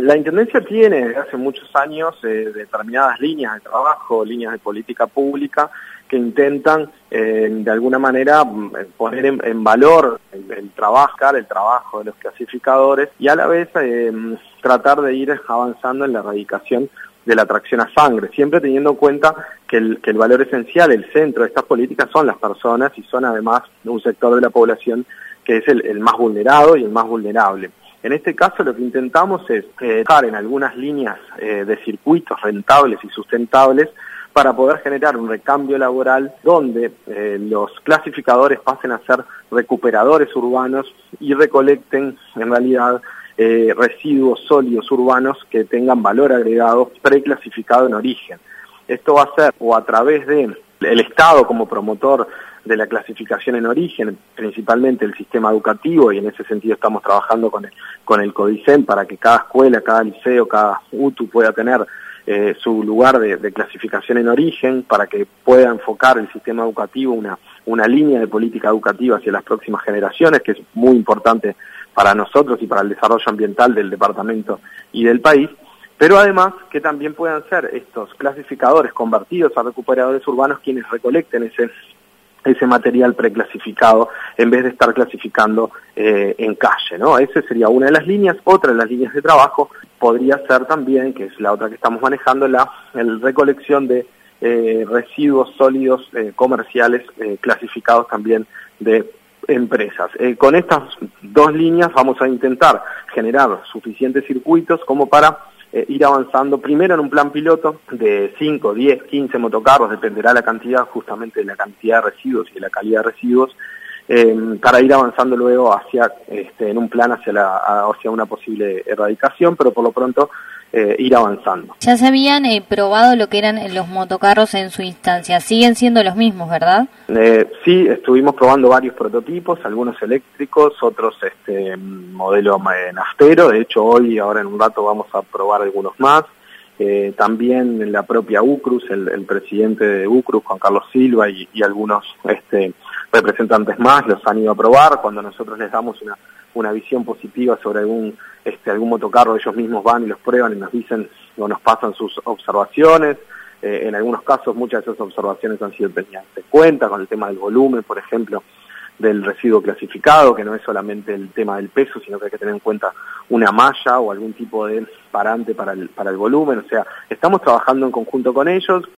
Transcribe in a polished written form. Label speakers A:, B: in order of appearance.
A: La Intendencia tiene desde hace muchos años determinadas líneas de trabajo, líneas de política pública que intentan de alguna manera poner en valor el trabajo de los clasificadores y a la vez tratar de ir avanzando en la erradicación de la atracción a sangre, siempre teniendo en cuenta que el valor esencial, el centro de estas políticas son las personas y son además un sector de la población que es el más vulnerado y el más vulnerable. En este caso lo que intentamos es dejar en algunas líneas de circuitos rentables y sustentables para poder generar un recambio laboral donde los clasificadores pasen a ser recuperadores urbanos y recolecten en realidad residuos sólidos urbanos que tengan valor agregado preclasificado en origen. Esto va a ser o a través del Estado como promotor de la clasificación en origen, principalmente el sistema educativo, y en ese sentido estamos trabajando con el CODICEN para que cada escuela, cada liceo, cada UTU pueda tener su lugar de clasificación en origen, para que pueda enfocar el sistema educativo una línea de política educativa hacia las próximas generaciones, que es muy importante para nosotros y para el desarrollo ambiental del departamento y del país, pero además que también puedan ser estos clasificadores convertidos a recuperadores urbanos quienes recolecten ese material preclasificado en vez de estar clasificando en calle, ¿no? Esa sería una de las líneas. Otra de las líneas de trabajo podría ser también, que es la otra que estamos manejando, la recolección de residuos sólidos comerciales clasificados también de empresas. Con estas dos líneas vamos a intentar generar suficientes circuitos como para ir avanzando primero en un plan piloto de 5, 10, 15 motocarros, dependerá la cantidad justamente de la cantidad de residuos y de la calidad de residuos, para ir avanzando luego hacia en un plan hacia una posible erradicación, pero por lo pronto ir avanzando.
B: Ya se habían probado lo que eran los motocarros en su instancia, siguen siendo los mismos, ¿verdad?
A: Sí, estuvimos probando varios prototipos, algunos eléctricos, otros modelo naftero. De hecho hoy, ahora en un rato, vamos a probar algunos más. También en la propia UCRUS, el presidente de UCRUS, Juan Carlos Silva, y algunos representantes más los han ido a probar. Cuando nosotros les damos una visión positiva sobre algún motocarro, ellos mismos van y los prueban y nos dicen o nos pasan sus observaciones. En algunos casos muchas de esas observaciones han sido tenidas en cuenta con el tema del volumen, por ejemplo, del residuo clasificado, que no es solamente el tema del peso, sino que hay que tener en cuenta una malla o algún tipo de parante para el volumen. O sea, estamos trabajando en conjunto con ellos.